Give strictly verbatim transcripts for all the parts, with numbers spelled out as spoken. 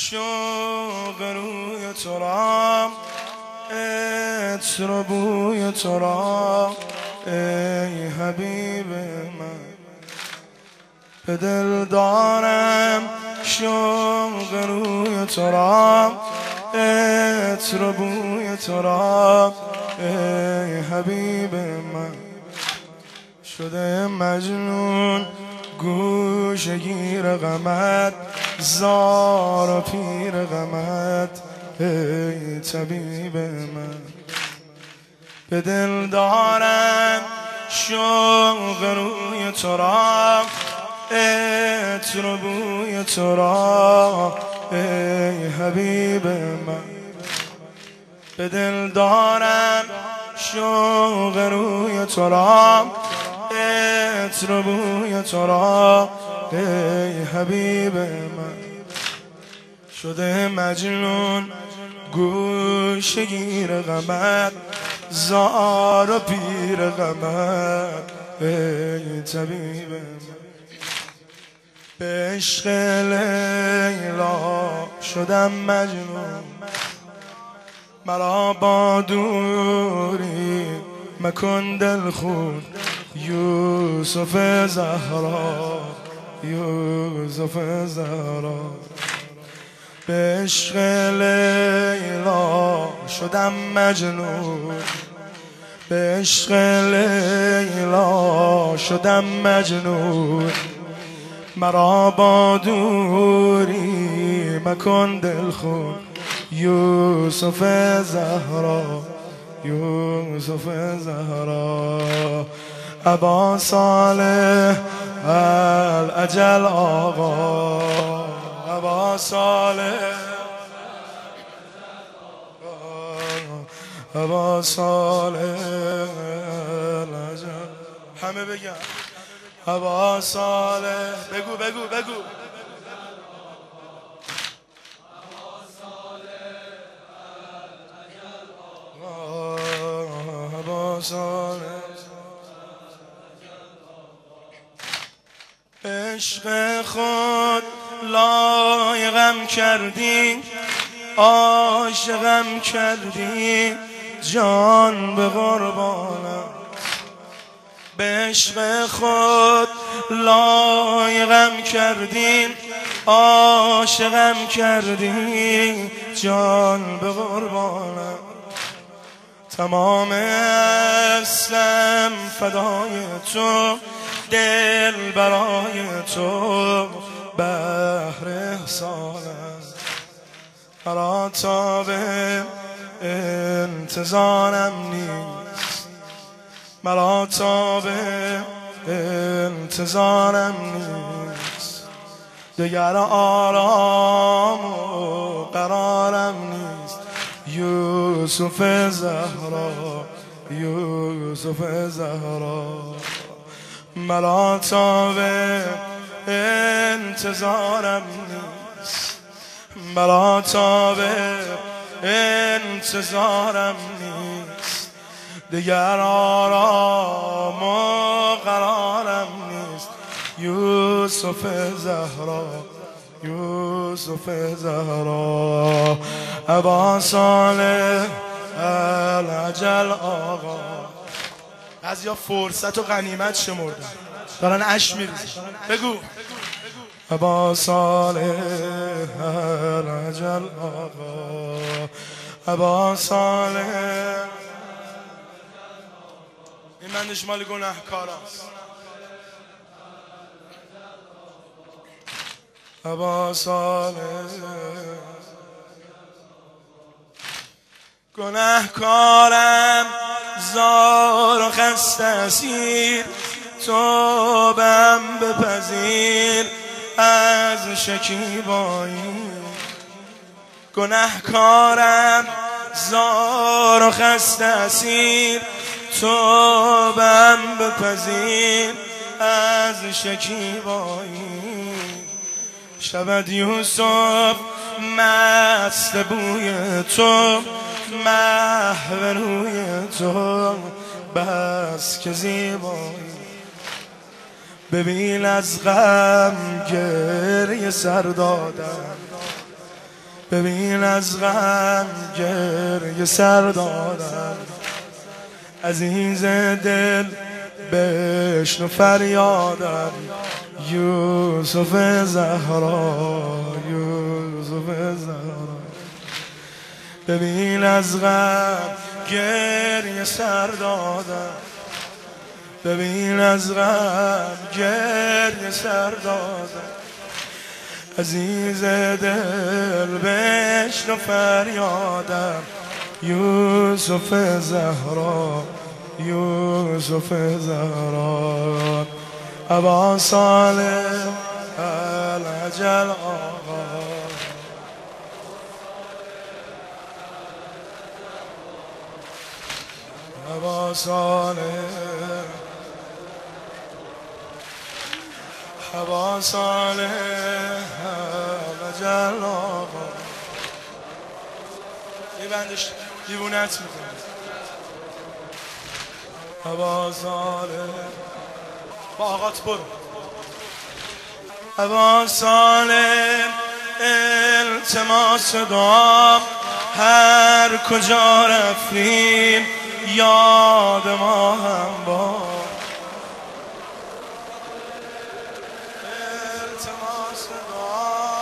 شوق روی تو را، عطر و بوی تو را ای حبیب من. به دل دارم شوق روی تو را، عطر و بوی تو را ای حبیب من. شده مجنون گوشه گیر غمت، زار و پیر غمت ای طبیب من. به دل دارم شوق روی تو را، عطر و بوی تو را ای حبیب من. به دل دارم شوق روی تو را، عطر و بوی تو را ای حبیب من. شده مجنون گوشه گیر غمت، زار و پیر غمت ای طبیب من. به عشق لیلا شدم مجنون، مرا با دوری مکن دلخون. یوسف زهرا یوسف زهرا. به عشق لیلا شدم مجنون، به عشق لیلا شدم مجنون. مرا با دوری مکن دلخون. یوسف زهرا یوسف زهرا. ابا صالح الاجل آقا، ابا صالح ابا صالح الاجل. همه بگن ابا صالح. بگو بگو بگو. ابا صالح. عشق خود لایقم کردی، عاشقم کردی، جان به قربانم. به عشق خود لایقم کردی، عاشقم کردی، جان به قربانم. تمام اصلم فدای تو، دل برای تو بحر احسانم. مرا تا به انتظارم نیست، مرا تا به انتظارم نیست. دگر آرام و قرارم نیست. یوسف زهرا یوسف زهرا. مرا تا به انتظارم نیست، مرا تا به انتظارم نیست. دیگر آرام و قرارم نیست. یوسف زهرا یوسف زهرا. ابا صالح الاجل آقا. بعضیا فرصت و غنیمت شمردن، دارن اش میریزن. بگو ابا صالح الاجل آقا، ابا صالح. این منش مال گناهکاراست. ابا صالح. گناهکارم زار و خسته اسیر، توبم بپذیر از شکیبایی. گناهکارم زار و خسته اسیر، توبم بپذیر از شکیبایی. شود یوسف مست بوی تو، محو روی تو بس که زیبایی. ببین از غم گریه سر دادم، ببین از غم گریه سر دادم، عزیز دل بشنو فریادم، یوسف زهرا یوسف زهرا. ببین از غم گریه سر دادم، ببین از غم گریه سر دادم، عزیز دل بشنو فریادم، یوسف زهرا یوسف زهرا. ابا صالح العجل آقا، ابا صالح ابا صالح العجل آقا. یه بندش دیوونت میکنه. ابا صالح با آقات برو. ابا صالح التماس دعا، هر کجا رفتیم یاد ما هم با. التماس دعا.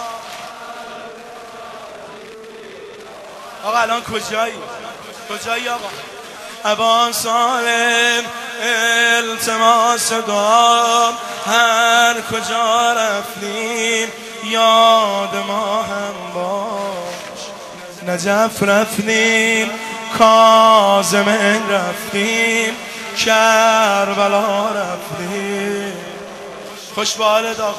آقا الان کجایی؟ کجایی آقا؟ ابا صالح التماس دعا، هر کجا رفتیم یاد ما هم باش. نجف رفتیم، کاظم رفتیم، کربلا رفتیم. خوش به حالت آقا.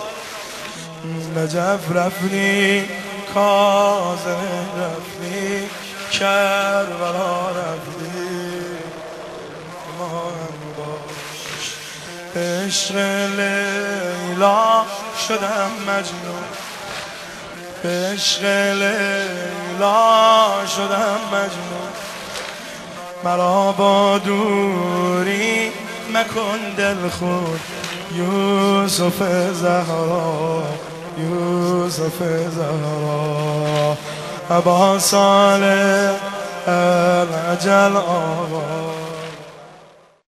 نجف رفتیم، کاظم رفتیم، کربلا رفتیم، ما هم باش. عشق لیلا شدم مجنون، عشق لیلا شدم مجنون، مرا با دوری مکن دل خود، یوسف زهرا یوسف زهرا. ابا صالح العجل آقا.